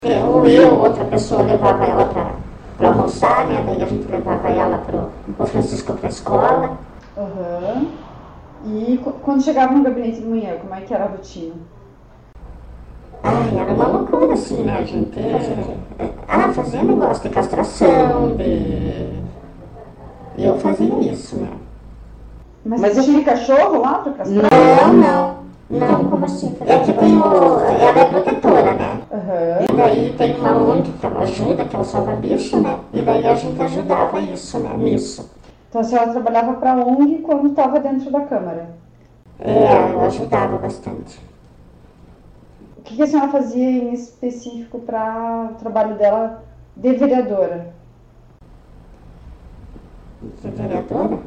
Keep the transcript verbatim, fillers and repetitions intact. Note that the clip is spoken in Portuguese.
Ou eu ou outra pessoa levava ela para almoçar, né? Daí a gente levava ela para o Francisco para a escola. Uhum. E quando chegava no gabinete de manhã, como é que era a rotina? Ai, era uma loucura, assim, né? A gente ah, fazia negócio de castração, de... eu fazia isso, né? Mas, Mas tinha cachorro lá para castrar? Não, não. Não, como assim? É que tem o... ela é protetora, né? Uhum. E daí tem uma O N G que ela ajuda, que é o salva-bicho, né? E daí a gente ajudava isso, né? Nisso. Então a senhora trabalhava para a O N G quando estava dentro da Câmara? É, eu ajudava bastante. O que a senhora fazia em específico para o trabalho dela de vereadora? De vereadora?